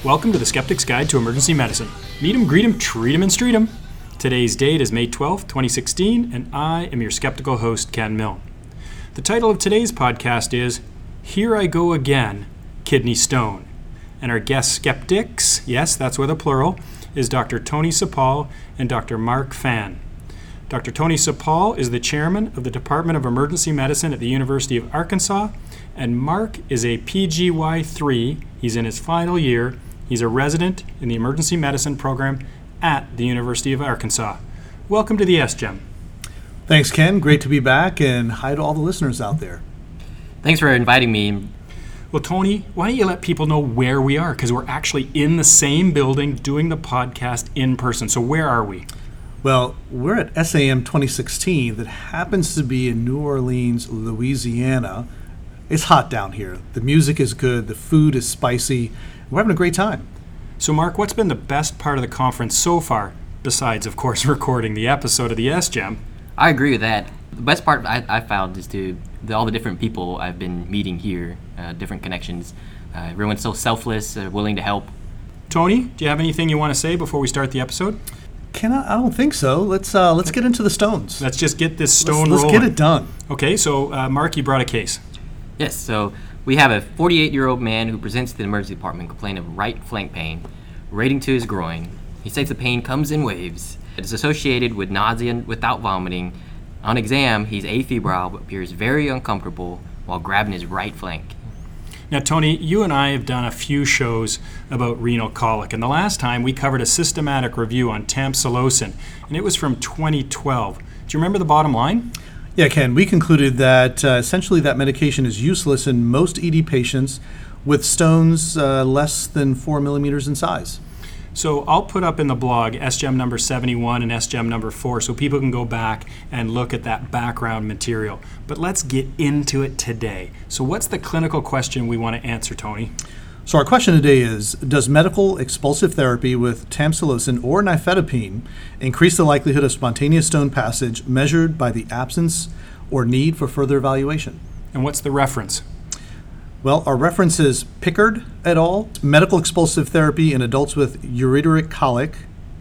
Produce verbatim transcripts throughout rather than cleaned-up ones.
Welcome to the Skeptic's Guide to Emergency Medicine. Meet 'em, greet 'em, treat 'em, and street 'em. Today's date is May twelfth, twenty sixteen, and I am your skeptical host, Ken Milne. The title of today's podcast is Here I Go Again, Kidney Stone. And our guest skeptics, yes, that's with a plural, is Doctor Tony Sapal and Doctor Mark Fan. Doctor Tony Sapal is the chairman of the Department of Emergency Medicine at the University of Arkansas, and Mark is a P G Y three. He's in his final year. He's a resident in the emergency medicine program at the University of Arkansas. Welcome to the S G E M. Thanks, Ken. Great to be back, and hi to all the listeners out there. Thanks for inviting me. Well, Tony, why don't you let people know where we are? Because we're actually in the same building doing the podcast in person. So where are we? Well, we're at S A M twenty sixteen that happens to be in New Orleans, Louisiana. It's hot down here. The music is good. The food is spicy. We're having a great time. So, Mark, what's been the best part of the conference so far, besides, of course, recording the episode of the S G E M? I agree with that. The best part I, I found is to the, all the different people I've been meeting here, uh, different connections. Uh, everyone's so selfless, uh, willing to help. Tony, do you have anything you want to say before we start the episode? Can I? I don't think so. Let's uh, let's get into the stones. Let's just get this stone let's, rolling. Let's get it done. Okay, so uh, Mark, you brought a case. Yes, so we have a forty-eight-year-old man who presents to the emergency department complaining of right flank pain, rating to his groin. He states the pain comes in waves. It is associated with nausea without vomiting. On exam, he's afebrile but appears very uncomfortable while grabbing his right flank. Now, Tony, you and I have done a few shows about renal colic, and the last time we covered a systematic review on tamsulosin, and it was from twenty twelve. Do you remember the bottom line? Yeah, Ken, we concluded that uh, essentially that medication is useless in most E D patients with stones uh, less than four millimeters in size. So I'll put up in the blog S G E M number seventy-one and S G E M number four so people can go back and look at that background material. But let's get into it today. So what's the clinical question we want to answer, Tony? So our question today is, does medical expulsive therapy with tamsulosin or nifedipine increase the likelihood of spontaneous stone passage measured by the absence or need for further evaluation? And what's the reference? Well, our reference is Pickard et al., Medical Expulsive Therapy in Adults with Ureteric Colic,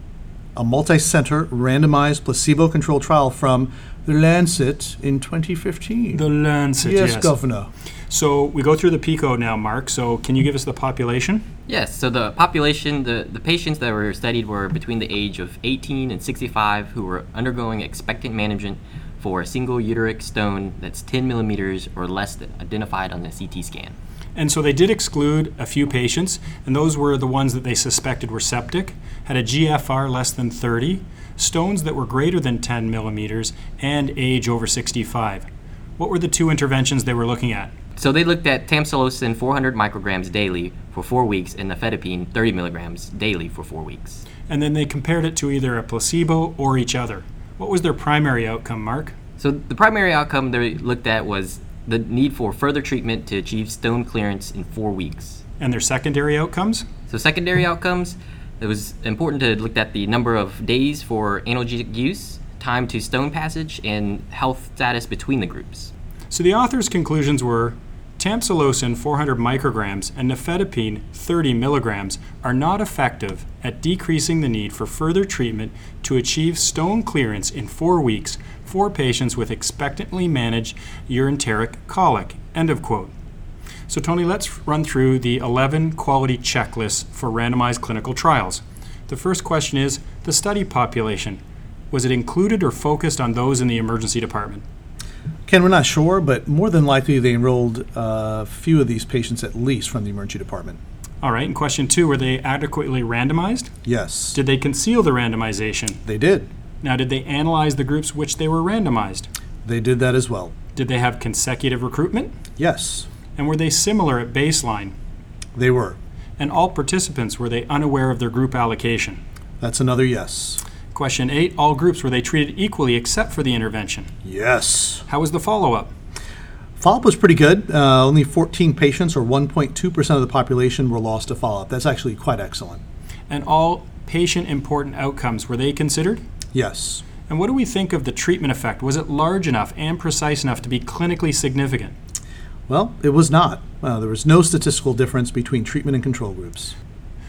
a multi-center randomized placebo-controlled trial from The Lancet in twenty fifteen. The Lancet, yes. Yes, Governor. So we go through the PICO now, Mark. So can you give us the population? Yes, so the population, the, the patients that were studied were between the age of eighteen and sixty-five who were undergoing expectant management for a single uteric stone that's ten millimeters or less than identified on the C T scan. And so they did exclude a few patients, and those were the ones that they suspected were septic, had a G F R less than thirty, stones that were greater than ten millimeters, and age over sixty-five. What were the two interventions they were looking at? So they looked at tamsulosin four hundred micrograms daily for four weeks and nifedipine thirty milligrams daily for four weeks. And then they compared it to either a placebo or each other. What was their primary outcome, Mark? So the primary outcome they looked at was the need for further treatment to achieve stone clearance in four weeks. And their secondary outcomes? So secondary outcomes, it was important to look at the number of days for analgesic use, time to stone passage, and health status between the groups. So the authors' conclusions were tamsulosin four hundred micrograms and nifedipine thirty milligrams are not effective at decreasing the need for further treatment to achieve stone clearance in four weeks for patients with expectantly managed ureteric colic. End of quote. So Tony, let's run through the eleven quality checklists for randomized clinical trials. The first question is the study population. Was it included or focused on those in the emergency department? Ken, we're not sure, but more than likely they enrolled a few of these patients at least from the emergency department. All right, and question two, were they adequately randomized? Yes. Did they conceal the randomization? They did. Now, did they analyze the groups which they were randomized? They did that as well. Did they have consecutive recruitment? Yes. And were they similar at baseline? They were. And all participants, were they unaware of their group allocation? That's another yes. Question eight, all groups, were they treated equally except for the intervention? Yes. How was the follow-up? Follow-up was pretty good. Uh, only fourteen patients, or one point two percent of the population, were lost to follow-up. That's actually quite excellent. And all patient-important outcomes, were they considered? Yes. And what do we think of the treatment effect? Was it large enough and precise enough to be clinically significant? Well, it was not. Uh, there was no statistical difference between treatment and control groups.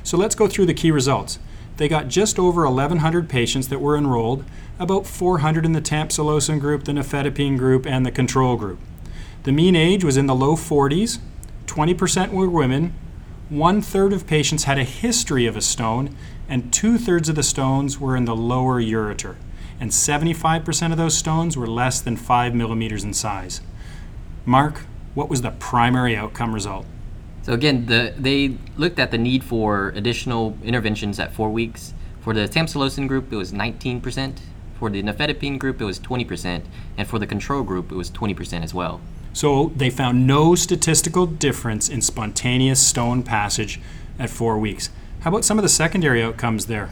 So let's go through the key results. They got just over eleven hundred patients that were enrolled, about four hundred in the tamsulosin group, the nifedipine group, and the control group. The mean age was in the low forties, twenty percent were women, one-third of patients had a history of a stone, and two-thirds of the stones were in the lower ureter, and seventy-five percent of those stones were less than five millimeters in size. Mark, what was the primary outcome result? So again, the, they looked at the need for additional interventions at four weeks. For the tamsulosin group, it was nineteen percent. For the nifedipine group, it was twenty percent. And for the control group, it was twenty percent as well. So they found no statistical difference in spontaneous stone passage at four weeks. How about some of the secondary outcomes there?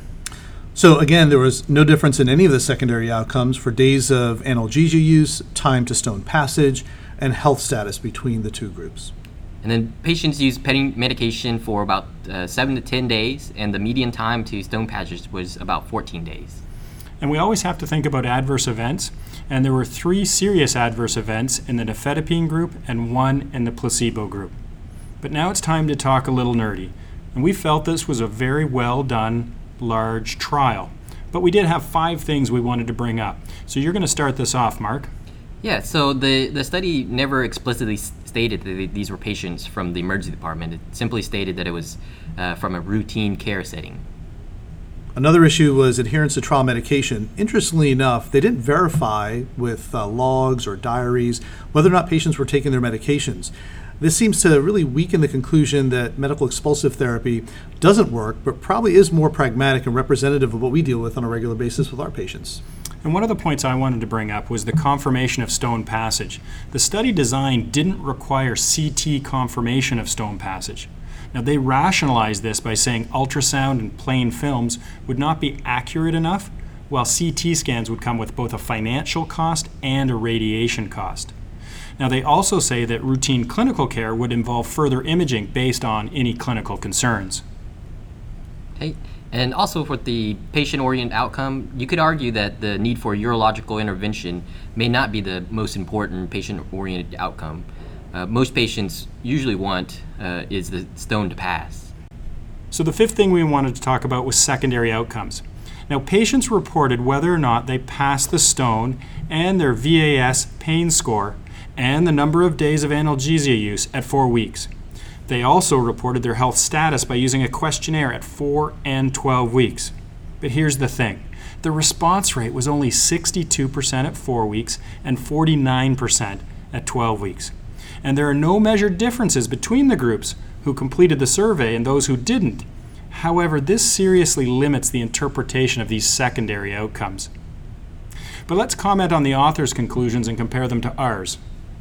So again, there was no difference in any of the secondary outcomes for days of analgesia use, time to stone passage, and health status between the two groups. And then patients used pain medication for about uh, seven to ten days, and the median time to stone passage was about fourteen days. And we always have to think about adverse events, and there were three serious adverse events in the nifedipine group and one in the placebo group. But now it's time to talk a little nerdy, and we felt this was a very well done, large trial. But we did have five things we wanted to bring up. So you're going to start this off, Mark. Yeah, so the, the study never explicitly stated that they, these were patients from the emergency department. It simply stated that it was uh, from a routine care setting. Another issue was adherence to trial medication. Interestingly enough, they didn't verify with uh, logs or diaries whether or not patients were taking their medications. This seems to really weaken the conclusion that medical expulsive therapy doesn't work, but probably is more pragmatic and representative of what we deal with on a regular basis with our patients. And one of the points I wanted to bring up was the confirmation of stone passage. The study design didn't require C T confirmation of stone passage. Now, they rationalized this by saying ultrasound and plain films would not be accurate enough, while C T scans would come with both a financial cost and a radiation cost. Now, they also say that routine clinical care would involve further imaging based on any clinical concerns. Okay. And also for the patient-oriented outcome, you could argue that the need for urological intervention may not be the most important patient-oriented outcome. Uh, most patients usually want uh, is the stone to pass. So the fifth thing we wanted to talk about was secondary outcomes. Now, patients reported whether or not they passed the stone and their V A S pain score and the number of days of analgesia use at four weeks. They also reported their health status by using a questionnaire at four and twelve weeks. But here's the thing. The response rate was only sixty-two percent at four weeks and forty-nine percent at twelve weeks. And there are no measured differences between the groups who completed the survey and those who didn't. However, this seriously limits the interpretation of these secondary outcomes. But let's comment on the author's conclusions and compare them to ours.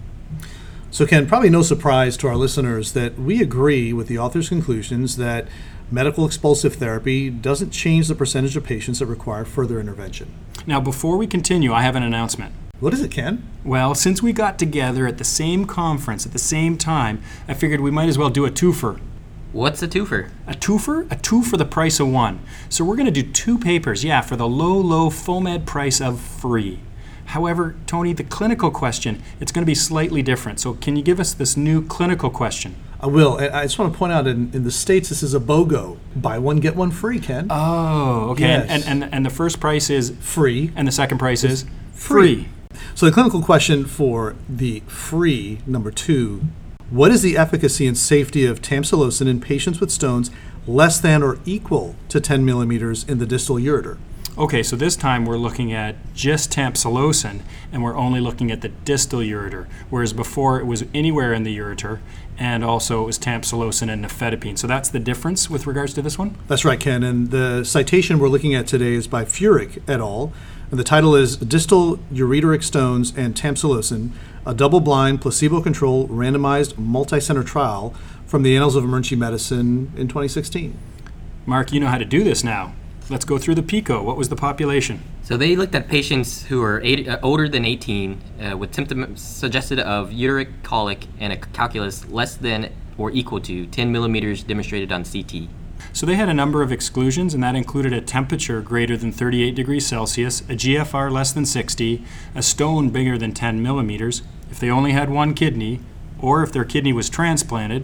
So Ken, probably no surprise to our listeners that we agree with the author's conclusions that medical expulsive therapy doesn't change the percentage of patients that require further intervention. Now, before we continue, I have an announcement. What is it, Ken? Well, since we got together at the same conference at the same time, I figured we might as well do a twofer. What's a twofer? A twofer? A two for the price of one. So we're going to do two papers, yeah, for the low, low FOAMed price of free. However, Tony, the clinical question, it's going to be slightly different. So can you give us this new clinical question? I will. I just want to point out in, in the States, this is a BOGO. Buy one, get one free, Ken. Oh, okay. Yes. And, and, and the first price is? Free. And the second price is? Free. So the clinical question for the free, number two, what is the efficacy and safety of tamsulosin in patients with stones less than or equal to ten millimeters in the distal ureter? Okay, so this time we're looking at just tamsulosin, and we're only looking at the distal ureter, whereas before it was anywhere in the ureter, and also it was tamsulosin and nifedipine. So that's the difference with regards to this one? That's right, Ken. And the citation we're looking at today is by Furyk et al., and the title is Distal Ureteric Stones and Tamsulosin, a double-blind, placebo-controlled, randomized, multi-center trial from the Annals of Emergency Medicine in twenty sixteen. Mark, you know how to do this now. Let's go through the PICO. What was the population? So they looked at patients who are eight, uh, older than eighteen uh, with symptoms suggested of uteric colic and a calculus less than or equal to ten millimeters demonstrated on C T. So they had a number of exclusions, and that included a temperature greater than thirty-eight degrees Celsius, a G F R less than sixty, a stone bigger than ten millimeters, if they only had one kidney, or if their kidney was transplanted,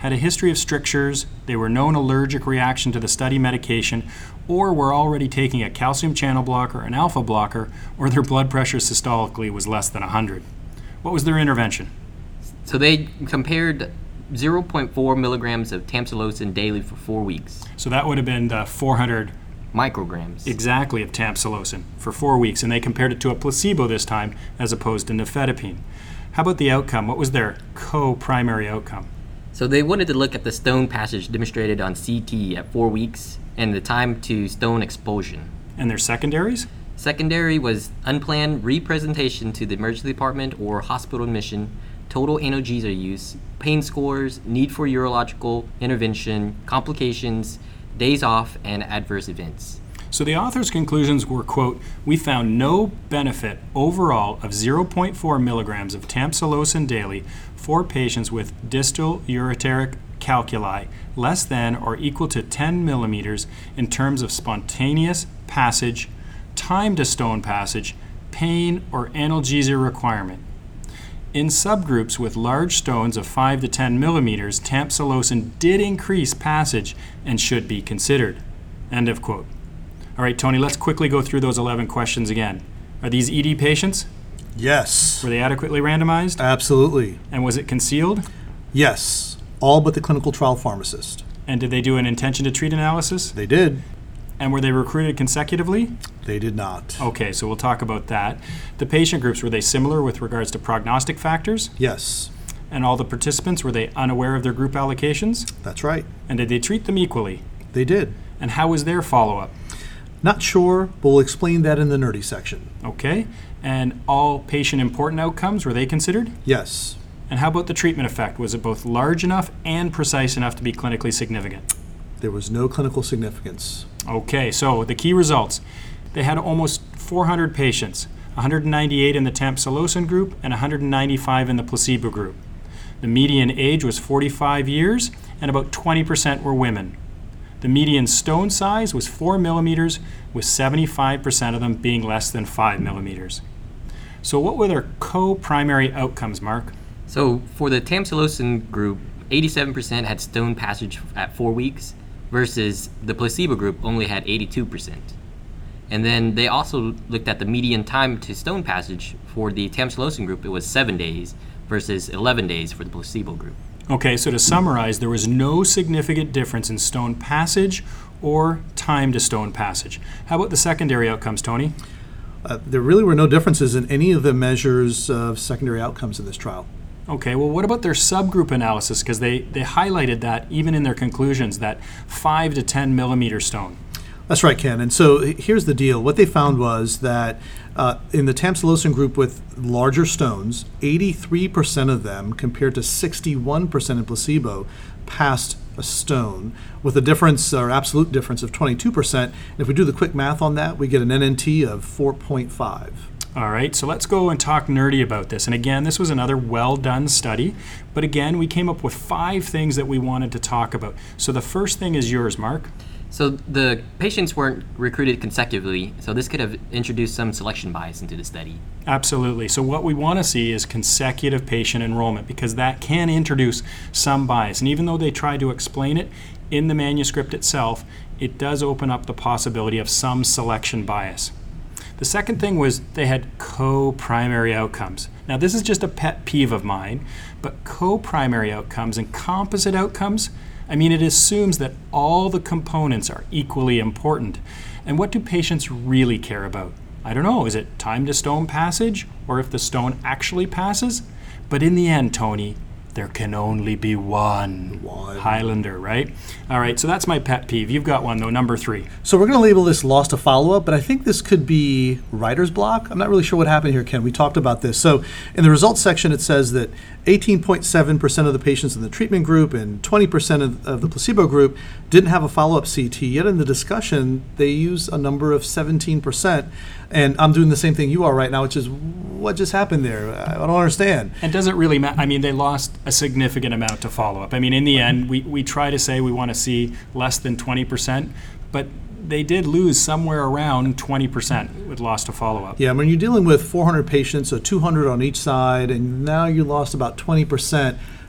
had a history of strictures, they were known allergic reaction to the study medication, or were already taking a calcium channel blocker, an alpha blocker, or their blood pressure systolically was less than one hundred. What was their intervention? So they compared zero point four milligrams of tamsulosin daily for four weeks. So that would have been the four hundred Micrograms. exactly of tamsulosin for four weeks, and they compared it to a placebo this time as opposed to nifedipine. How about the outcome? What was their co-primary outcome? So they wanted to look at the stone passage demonstrated on C T at four weeks and the time to stone expulsion. And their secondaries? Secondary was unplanned representation to the emergency department or hospital admission, total analgesia use, pain scores, need for urological intervention, complications, days off, and adverse events. So the author's conclusions were, quote, we found no benefit overall of zero point four milligrams of tamsulosin daily for patients with distal ureteric calculi less than or equal to ten millimeters in terms of spontaneous passage, time to stone passage, pain, or analgesia requirement. In subgroups with large stones of five to ten millimeters, tamsulosin did increase passage and should be considered. End of quote. All right, Tony, let's quickly go through those eleven questions again. Are these E D patients? Yes. Were they adequately randomized? Absolutely. And was it concealed? Yes. All but the clinical trial pharmacist. And did they do an intention to treat analysis? They did. And were they recruited consecutively? They did not. Okay, so we'll talk about that. The patient groups, were they similar with regards to prognostic factors? Yes. And all the participants, were they unaware of their group allocations? That's right. And did they treat them equally? They did. And how was their follow-up? Not sure, but we'll explain that in the nerdy section. Okay. And all patient important outcomes, were they considered? Yes. And how about the treatment effect? Was it both large enough and precise enough to be clinically significant? There was no clinical significance. Okay, so the key results. They had almost four hundred patients, one hundred ninety-eight in the tamsulosin group and one hundred ninety-five in the placebo group. The median age was forty-five years, and about twenty percent were women. The median stone size was four millimeters, with seventy-five percent of them being less than five millimeters. So what were their co-primary outcomes, Mark? So for the tamsulosin group, eighty-seven percent had stone passage at four weeks versus the placebo group only had eighty-two percent. And then they also looked at the median time to stone passage. For the tamsulosin group, it was seven days versus eleven days for the placebo group. Okay, so to summarize, there was no significant difference in stone passage or time to stone passage. How about the secondary outcomes, Tony? Uh, there really were no differences in any of the measures of secondary outcomes in this trial. Okay, well, what about their subgroup analysis? Because they, they highlighted that even in their conclusions, that five to ten millimeter stone. That's right, Ken. And so here's the deal. What they found was that uh, in the tamsulosin group with larger stones, eighty-three percent of them, compared to sixty-one percent in placebo, passed a stone, with a difference, or absolute difference, of twenty-two percent. And if we do the quick math on that, we get an N N T of four point five. All right, so let's go and talk nerdy about this. And again, this was another well-done study. But again, we came up with five things that we wanted to talk about. So the first thing is yours, Mark. So the patients weren't recruited consecutively, so this could have introduced some selection bias into the study. Absolutely. So what we want to see is consecutive patient enrollment, because that can introduce some bias. And even though they try to explain it in the manuscript itself, it does open up the possibility of some selection bias. The second thing was they had co-primary outcomes. Now, this is just a pet peeve of mine, but co-primary outcomes and composite outcomes, I mean, it assumes that all the components are equally important. And what do patients really care about? I don't know, is it time to stone passage, or if the stone actually passes? But in the end, Tony, there can only be one. One. Highlander, right? All right, so that's my pet peeve. You've got one, though, number three. So we're going to label this loss to follow-up, but I think this could be writer's block. I'm not really sure what happened here, Ken. We talked about this. So in the results section, it says that eighteen point seven percent of the patients in the treatment group and twenty percent of, of the placebo group didn't have a follow-up C T. Yet in the discussion, they use a number of seventeen percent. And I'm doing the same thing you are right now, which is, what just happened there? I don't understand. And does it really matter? I mean, they lost a significant amount to follow-up. I mean, in the end, we, we try to say we want to see less than twenty percent, but they did lose somewhere around twenty percent with loss to follow-up. Yeah, when you're dealing with four hundred patients, so two hundred on each side, and now you lost about twenty percent,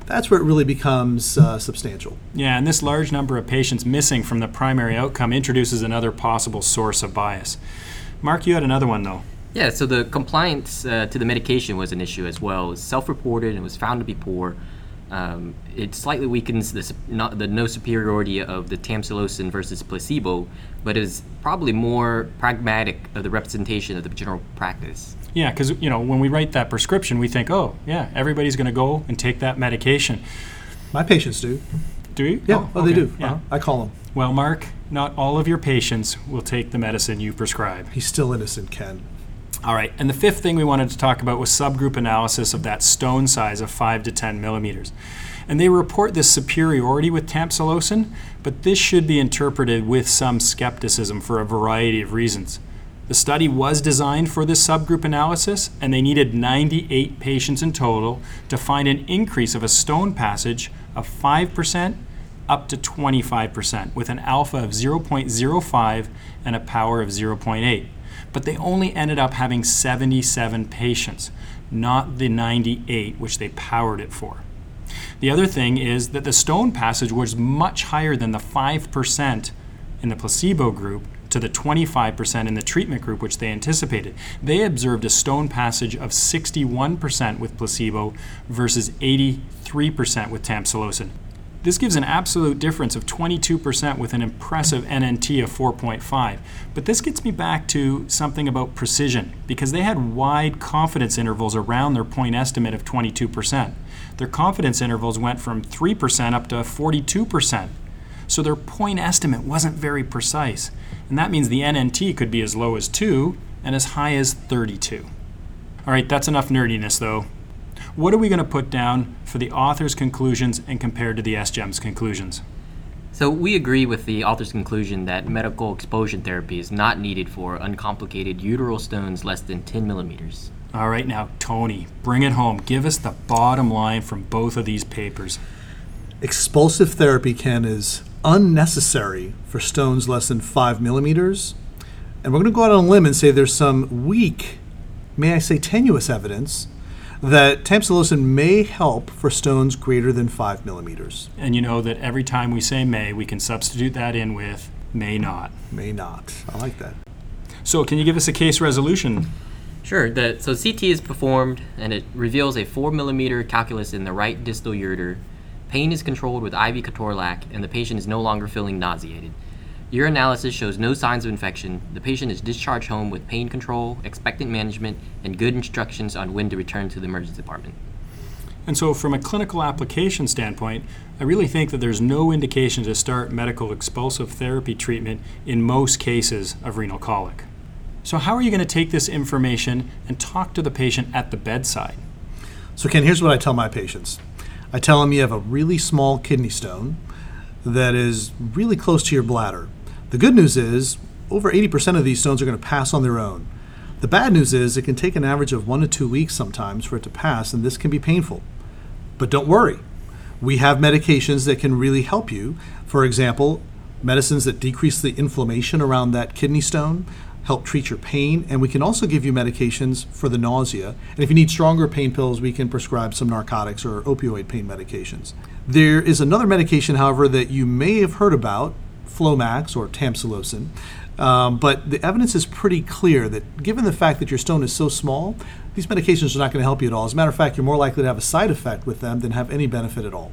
that's where it really becomes uh, substantial. Yeah, and this large number of patients missing from the primary outcome introduces another possible source of bias. Mark, you had another one, though. Yeah, so the compliance uh, to the medication was an issue as well. It was self-reported and was found to be poor. Um, it slightly weakens the, sup- not, the no superiority of the tamsulosin versus placebo, but is probably more pragmatic of the representation of the general practice. Yeah, because, you know, when we write that prescription, we think, oh, yeah, everybody's going to go and take that medication. My patients do. Do you? Yeah, oh, oh, okay. they do. Yeah. Uh-huh. I call them. Well, Mark, not all of your patients will take the medicine you prescribe. He's still innocent, Ken. All right, and the fifth thing we wanted to talk about was subgroup analysis of that stone size of five to ten millimeters. And they report this superiority with tamsulosin, but this should be interpreted with some skepticism for a variety of reasons. The study was designed for this subgroup analysis, and they needed ninety-eight patients in total to find an increase of a stone passage of five percent up to twenty-five percent with an alpha of zero point zero five and a power of zero point eight. But they only ended up having seventy-seven patients, not the ninety-eight which they powered it for. The other thing is that the stone passage was much higher than the five percent in the placebo group to the twenty-five percent in the treatment group, which they anticipated. They observed a stone passage of sixty-one percent with placebo versus eighty-three percent with tamsulosin. This gives an absolute difference of twenty-two percent with an impressive N N T of four point five. But this gets me back to something about precision, because they had wide confidence intervals around their point estimate of twenty-two percent. Their confidence intervals went from three percent up to forty-two percent. So their point estimate wasn't very precise. And that means the N N T could be as low as two and as high as thirty-two. All right, that's enough nerdiness though. What are we going to put down for the author's conclusions and compared to the S G E M's conclusions? So we agree with the author's conclusion that medical expulsion therapy is not needed for uncomplicated uteral stones less than ten millimeters. All right, now, Tony, bring it home. Give us the bottom line from both of these papers. Expulsive therapy, Ken, is unnecessary for stones less than five millimeters. And we're going to go out on a limb and say there's some weak, may I say tenuous evidence that tamsulosin may help for stones greater than five millimeters. And you know that every time we say may, we can substitute that in with may not. May not. I like that. So can you give us a case resolution? Sure. The, so C T is performed, and it reveals a four millimeter calculus in the right distal ureter. Pain is controlled with I V ketorolac, and the patient is no longer feeling nauseated. Urinalysis shows no signs of infection. The patient is discharged home with pain control, expectant management, and good instructions on when to return to the emergency department. And so from a clinical application standpoint, I really think that there's no indication to start medical expulsive therapy treatment in most cases of renal colic. So how are you going to take this information and talk to the patient at the bedside? So Ken, here's what I tell my patients. I tell them you have a really small kidney stone that is really close to your bladder. The good news is over eighty percent of these stones are going to pass on their own. The bad news is it can take an average of one to two weeks sometimes for it to pass, and this can be painful. But don't worry. We have medications that can really help you. For example, medicines that decrease the inflammation around that kidney stone, help treat your pain, and we can also give you medications for the nausea. And if you need stronger pain pills, we can prescribe some narcotics or opioid pain medications. There is another medication, however, that you may have heard about, Flomax or tamsulosin, um, but the evidence is pretty clear that given the fact that your stone is so small, these medications are not going to help you at all. As a matter of fact, you're more likely to have a side effect with them than have any benefit at all.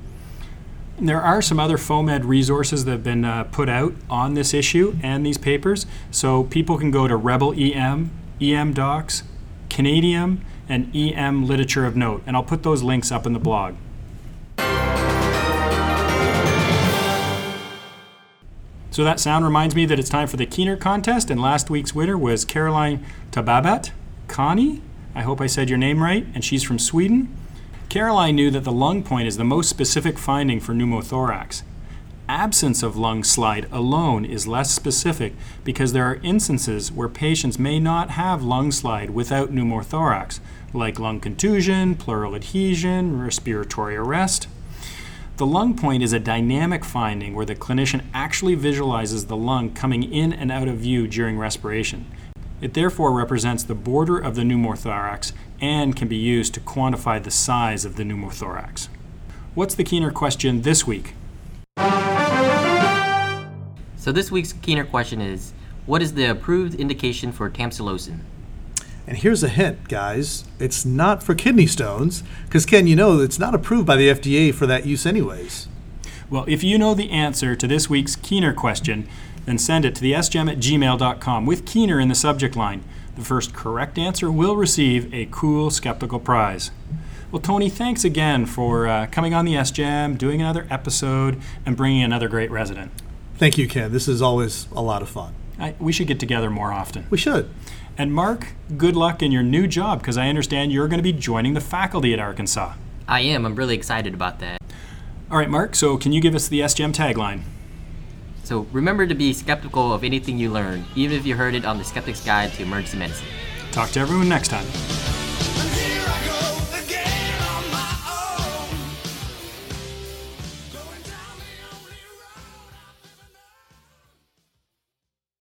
There are some other FOAMed resources that have been uh, put out on this issue and these papers, so people can go to Rebel E M, E M Docs, Canadium, and E M Literature of Note, and I'll put those links up in the blog. So that sound reminds me that it's time for the Keener contest, and last week's winner was Caroline Tababat Kani. I hope I said your name right, and she's from Sweden. Caroline knew that the lung point is the most specific finding for pneumothorax. Absence of lung slide alone is less specific because there are instances where patients may not have lung slide without pneumothorax, like lung contusion, pleural adhesion, respiratory arrest. The lung point is a dynamic finding where the clinician actually visualizes the lung coming in and out of view during respiration. It therefore represents the border of the pneumothorax and can be used to quantify the size of the pneumothorax. what's the Keener question this week? So this week's Keener question is, what is the approved indication for tamsulosin? And here's a hint, guys. It's not for kidney stones, because, Ken, you know it's not approved by the F D A for that use anyways. Well, if you know the answer to this week's Keener question, then send it to the s gem at gmail dot com with Keener in the subject line. The first correct answer will receive a cool Skeptical prize. Well, Tony, thanks again for uh, coming on the S Gem, doing another episode, and bringing another great resident. Thank you, Ken. This is always a lot of fun. I, we should get together more often. We should. And Mark, good luck in your new job, because I understand you're going to be joining the faculty at Arkansas. I am. I'm really excited about that. All right, Mark, so can you give us the S Gem tagline? So remember to be skeptical of anything you learn, even if you heard it on the Skeptic's Guide to Emergency Medicine. Talk to everyone next time.